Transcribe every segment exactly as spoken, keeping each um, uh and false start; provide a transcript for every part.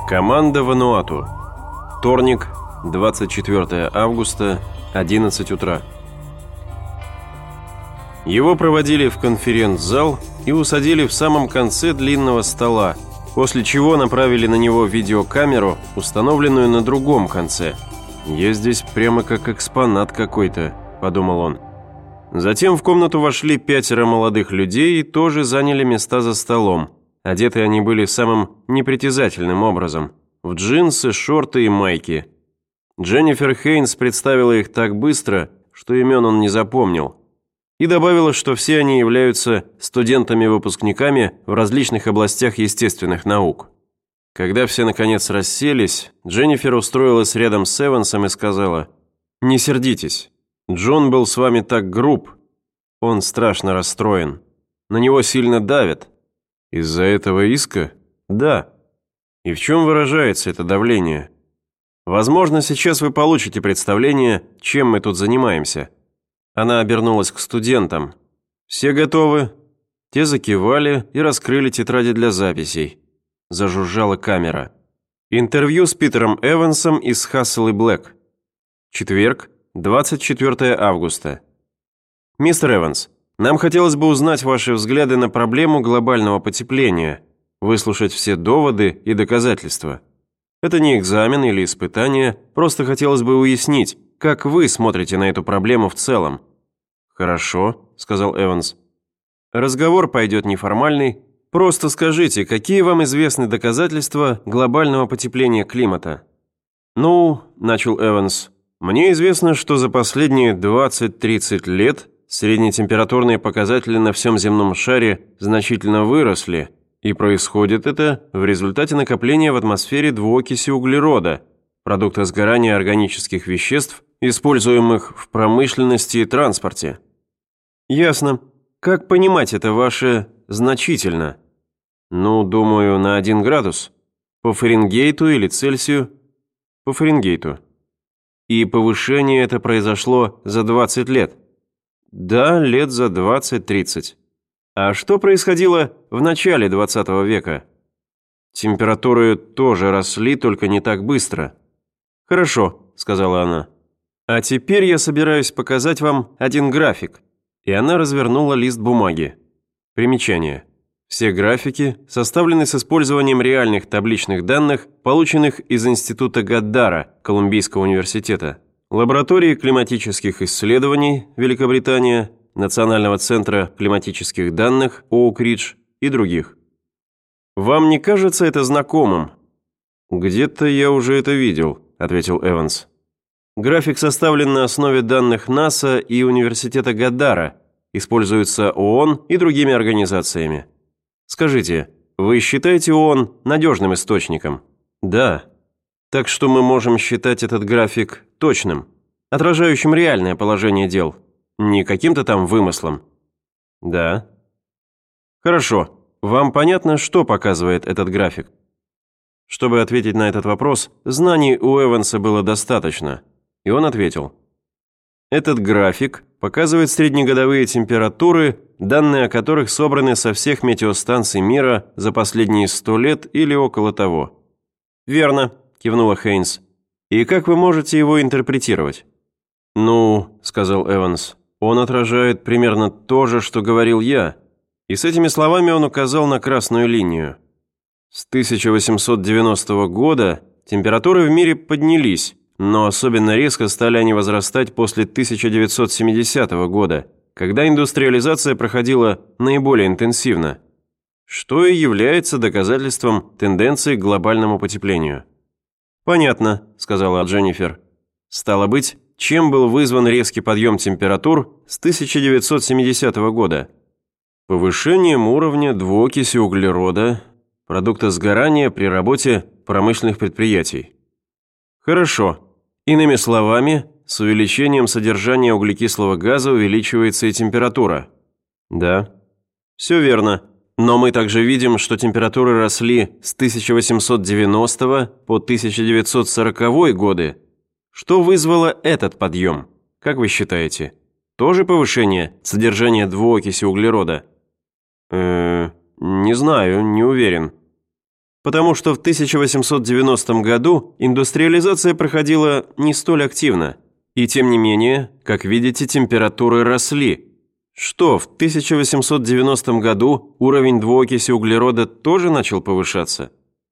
Команда Вануату. Вторник, двадцать четвёртое августа, одиннадцать утра. Его проводили в конференц-зал и усадили в самом конце длинного стола, после чего направили на него видеокамеру, установленную на другом конце. «Я здесь прямо как экспонат какой-то», – подумал он. Затем в комнату вошли пятеро молодых людей и тоже заняли места за столом. Одеты они были самым непритязательным образом – в джинсы, шорты и майки. Дженнифер Хейнс представила их так быстро, что имен он не запомнил. И добавила, что все они являются студентами-выпускниками в различных областях естественных наук. Когда все наконец расселись, Дженнифер устроилась рядом с Эвансом и сказала: «Не сердитесь, Джон был с вами так груб. Он страшно расстроен. На него сильно давят». «Из-за этого иска?» «Да». «И в чем выражается это давление?» «Возможно, сейчас вы получите представление, чем мы тут занимаемся». Она обернулась к студентам. «Все готовы?» Те закивали и раскрыли тетради для записей. Зажужжала камера. Интервью с Питером Эвансом из Hassell и Black. Четверг, двадцать четвёртое августа. «Мистер Эванс, нам хотелось бы узнать ваши взгляды на проблему глобального потепления, выслушать все доводы и доказательства. Это не экзамен или испытание, просто хотелось бы уяснить, как вы смотрите на эту проблему в целом». «Хорошо», — сказал Эванс. «Разговор пойдет неформальный. Просто скажите, какие вам известны доказательства глобального потепления климата?» «Ну», — начал Эванс, — «мне известно, что за последние двадцать-тридцать лет среднетемпературные показатели на всем земном шаре значительно выросли, и происходит это в результате накопления в атмосфере двуокиси углерода, продукта сгорания органических веществ, используемых в промышленности и транспорте». «Ясно. Как понимать это ваше «значительно»?» «Ну, думаю, на один градус. По Фаренгейту или Цельсию?» «По Фаренгейту». «И повышение это произошло за двадцать лет?» «Да, лет за двадцать-тридцать». «А что происходило в начале двадцатого века?» «Температуры тоже росли, только не так быстро». «Хорошо», — сказала она. «А теперь я собираюсь показать вам один график». И она развернула лист бумаги. Примечание. Все графики составлены с использованием реальных табличных данных, полученных из Института Гаддара Колумбийского университета, лаборатории климатических исследований Великобритания, Национального центра климатических данных Оук-Ридж и других. «Вам не кажется это знакомым?» «Где-то я уже это видел», — ответил Эванс. «График составлен на основе данных НАСА и Университета Гаддара, используется ООН и другими организациями. Скажите, вы считаете ООН надежным источником?» «Да». «Так что мы можем считать этот график точным, отражающим реальное положение дел, не каким-то там вымыслом?» «Да». «Хорошо. Вам понятно, что показывает этот график?» Чтобы ответить на этот вопрос, знаний у Эванса было достаточно, и он ответил: «Этот график показывает среднегодовые температуры, данные о которых собраны со всех метеостанций мира за последние сто лет или около того». «Верно», – кивнула Хейнс. «И как вы можете его интерпретировать?» «Ну», – сказал Эванс, – «он отражает примерно то же, что говорил я». И с этими словами он указал на красную линию. С тысяча восемьсот девяностого года температуры в мире поднялись, но особенно резко стали они возрастать после тысяча девятьсот семидесятого года, когда индустриализация проходила наиболее интенсивно, что и является доказательством тенденции к глобальному потеплению. «Понятно», – сказала Дженнифер. «Стало быть, чем был вызван резкий подъем температур с тысяча девятьсот семидесятого года?» «Повышением уровня двуокиси углерода, продукта сгорания при работе промышленных предприятий». «Хорошо. Иными словами, с увеличением содержания углекислого газа увеличивается и температура». «Да». «Все верно. Но мы также видим, что температуры росли с тысяча восемьсот девяностого по тысяча девятьсот сороковой годы. Что вызвало этот подъем? Как вы считаете? Тоже повышение содержания двуокиси углерода?» «Э-э, не знаю, не уверен». Потому что в тысяча восемьсот девяностом году индустриализация проходила не столь активно. И тем не менее, как видите, температуры росли. Что, в тысяча восемьсот девяностом году уровень двуокиси углерода тоже начал повышаться?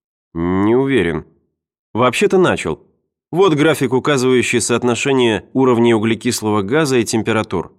Не уверен. Вообще-то начал. Вот график, указывающий соотношение уровней углекислого газа и температур.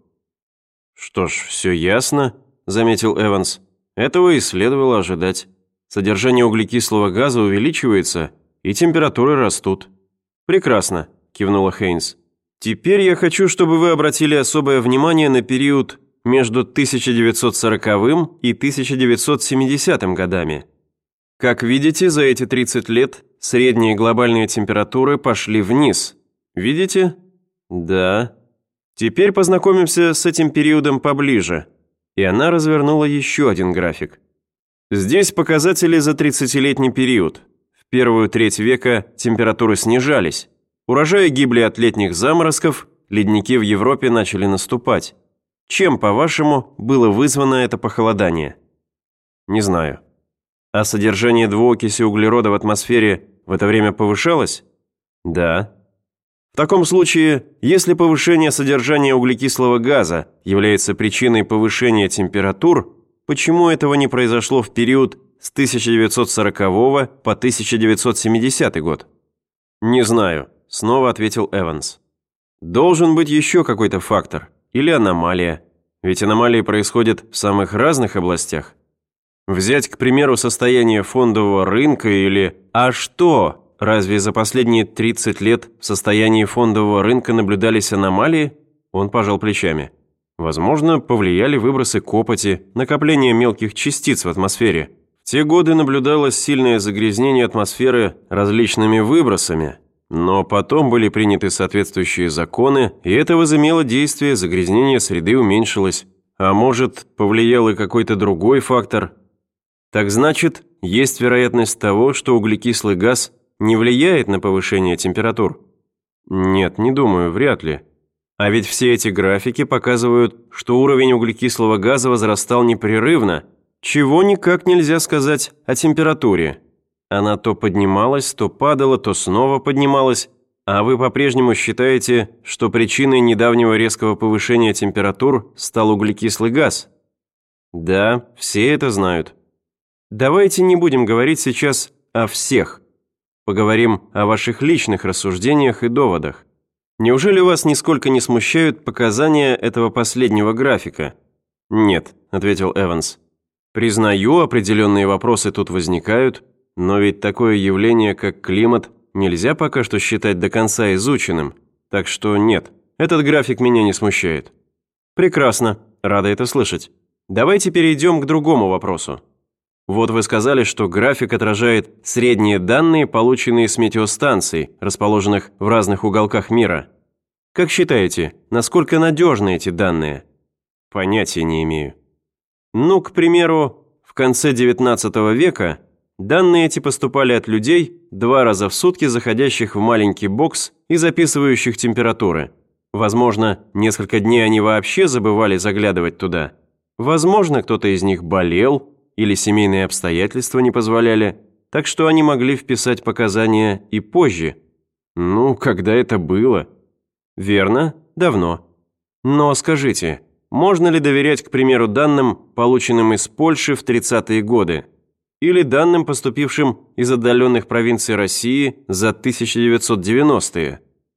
Что ж, все ясно, заметил Эванс. Этого и следовало ожидать. Содержание углекислого газа увеличивается, и температуры растут. Прекрасно, кивнула Хейнс. Теперь я хочу, чтобы вы обратили особое внимание на период между тысяча девятьсот сороковым и тысяча девятьсот семидесятым годами. Как видите, за эти тридцать лет средние глобальные температуры пошли вниз. Видите? Да. Теперь познакомимся с этим периодом поближе. И она развернула еще один график. Здесь показатели за тридцатилетний период. В первую треть века температуры снижались. Урожаи гибли от летних заморозков, ледники в Европе начали наступать. Чем, по-вашему, было вызвано это похолодание? Не знаю. А содержание двуокиси углерода в атмосфере в это время повышалось? Да. В таком случае, если повышение содержания углекислого газа является причиной повышения температур, почему этого не произошло в период с тысяча девятьсот сорокового по тысяча девятьсот семидесятый год? Не знаю, снова ответил Эванс. Должен быть еще какой-то фактор или аномалия, ведь аномалии происходят в самых разных областях. Взять, к примеру, состояние фондового рынка или «А что? Разве за последние тридцать лет в состоянии фондового рынка наблюдались аномалии?» Он пожал плечами. Возможно, повлияли выбросы копоти, накопление мелких частиц в атмосфере. В те годы наблюдалось сильное загрязнение атмосферы различными выбросами, но потом были приняты соответствующие законы, и это возымело действие, загрязнение среды уменьшилось. А может, повлиял и какой-то другой фактор? Так значит, есть вероятность того, что углекислый газ не влияет на повышение температур? Нет, не думаю, вряд ли. А ведь все эти графики показывают, что уровень углекислого газа возрастал непрерывно, чего никак нельзя сказать о температуре. Она то поднималась, то падала, то снова поднималась, а вы по-прежнему считаете, что причиной недавнего резкого повышения температур стал углекислый газ? Да, все это знают. Давайте не будем говорить сейчас о всех. Поговорим о ваших личных рассуждениях и доводах. Неужели вас нисколько не смущают показания этого последнего графика? Нет, ответил Эванс. Признаю, определенные вопросы тут возникают, но ведь такое явление, как климат, нельзя пока что считать до конца изученным. Так что нет, этот график меня не смущает. Прекрасно, рада это слышать. Давайте перейдем к другому вопросу. Вот вы сказали, что график отражает средние данные, полученные с метеостанций, расположенных в разных уголках мира. Как считаете, насколько надежны эти данные? Понятия не имею. Ну, к примеру, в конце девятнадцатого века данные эти поступали от людей, два раза в сутки заходящих в маленький бокс и записывающих температуры. Возможно, несколько дней они вообще забывали заглядывать туда. Возможно, кто-то из них болел, или семейные обстоятельства не позволяли, так что они могли вписать показания и позже. Ну, когда это было? Верно, давно. Но скажите, можно ли доверять, к примеру, данным, полученным из Польши в тридцатые годы, или данным, поступившим из отдаленных провинций России за тысяча девятьсот девяностые?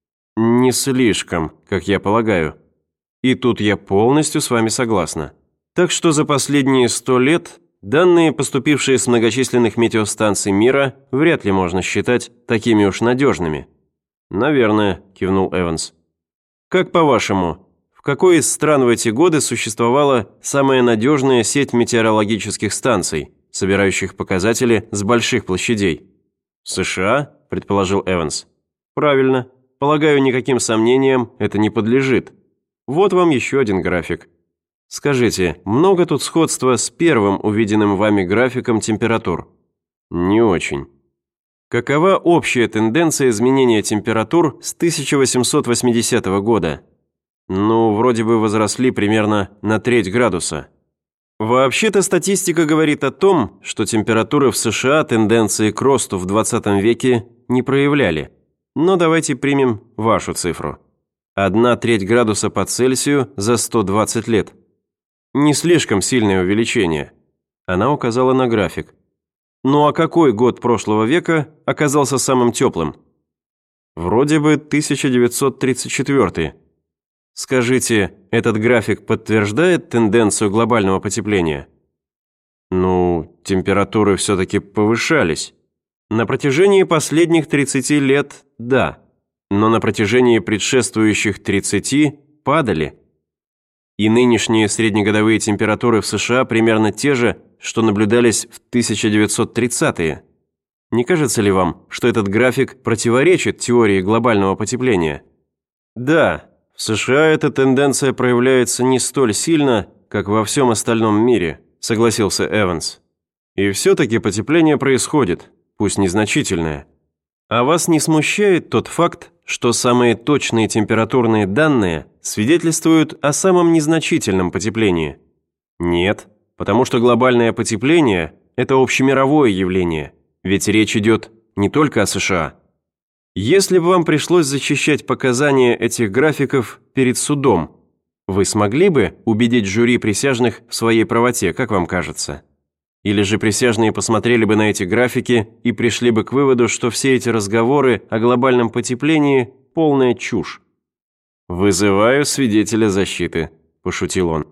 Не слишком, как я полагаю. И тут я полностью с вами согласна. Так что за последние сто лет данные, поступившие с многочисленных метеостанций мира, вряд ли можно считать такими уж надежными. Наверное, кивнул Эванс. Как по-вашему, в какой из стран в эти годы существовала самая надежная сеть метеорологических станций, собирающих показатели с больших площадей? США, предположил Эванс. Правильно. Полагаю, никаким сомнениям это не подлежит. Вот вам еще один график. Скажите, много тут сходства с первым увиденным вами графиком температур? Не очень. Какова общая тенденция изменения температур с тысяча восемьсот восьмидесятого года? Ну, вроде бы возросли примерно на треть градуса. Вообще-то статистика говорит о том, что температуры в США тенденции к росту в двадцатом веке не проявляли. Но давайте примем вашу цифру. Одна треть градуса по Цельсию за сто двадцать лет. Не слишком сильное увеличение. Она указала на график. Ну а какой год прошлого века оказался самым теплым? Вроде бы тысяча девятьсот тридцать четвёртый. Скажите, этот график подтверждает тенденцию глобального потепления? Ну, температуры все-таки повышались. На протяжении последних тридцати лет – да, но на протяжении предшествующих тридцати падали. И нынешние среднегодовые температуры в США примерно те же, что наблюдались в тысяча девятьсот тридцатые. Не кажется ли вам, что этот график противоречит теории глобального потепления? Да. В США эта тенденция проявляется не столь сильно, как во всем остальном мире, согласился Эванс. И все-таки потепление происходит, пусть незначительное. А вас не смущает тот факт, что самые точные температурные данные свидетельствуют о самом незначительном потеплении? Нет, потому что глобальное потепление – это общемировое явление, ведь речь идет не только о США. Если бы вам пришлось защищать показания этих графиков перед судом, вы смогли бы убедить жюри присяжных в своей правоте, как вам кажется? Или же присяжные посмотрели бы на эти графики и пришли бы к выводу, что все эти разговоры о глобальном потеплении – полная чушь? «Вызываю свидетеля защиты», – пошутил он.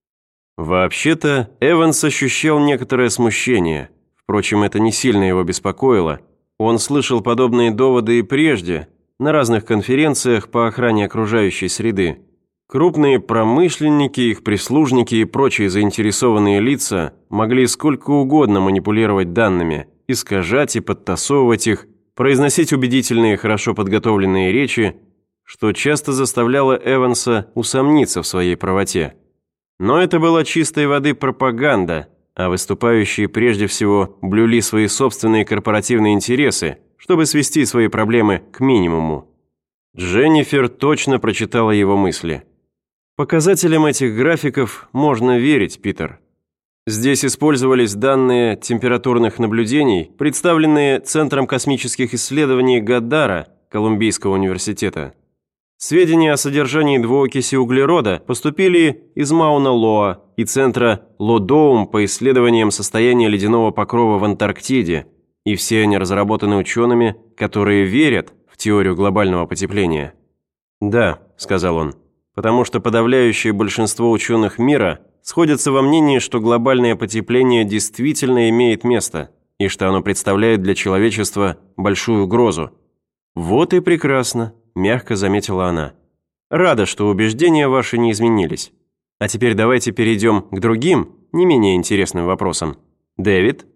Вообще-то, Эванс ощущал некоторое смущение. Впрочем, это не сильно его беспокоило. Он слышал подобные доводы и прежде, на разных конференциях по охране окружающей среды. Крупные промышленники, их прислужники и прочие заинтересованные лица могли сколько угодно манипулировать данными, искажать и подтасовывать их, произносить убедительные, хорошо подготовленные речи, что часто заставляло Эванса усомниться в своей правоте. Но это была чистой воды пропаганда, а выступающие прежде всего блюли свои собственные корпоративные интересы, чтобы свести свои проблемы к минимуму. Дженнифер точно прочитала его мысли. Показателям этих графиков можно верить, Питер. Здесь использовались данные температурных наблюдений, представленные Центром космических исследований Годдара Колумбийского университета. Сведения о содержании двуокиси углерода поступили из Мауна-Лоа и Центра Лодоум по исследованиям состояния ледяного покрова в Антарктиде, и все они разработаны учеными, которые верят в теорию глобального потепления. «Да», – сказал он, – «потому что подавляющее большинство ученых мира сходятся во мнении, что глобальное потепление действительно имеет место, и что оно представляет для человечества большую угрозу». «Вот и прекрасно», – мягко заметила она. «Рада, что убеждения ваши не изменились. А теперь давайте перейдем к другим, не менее интересным вопросам. Дэвид?»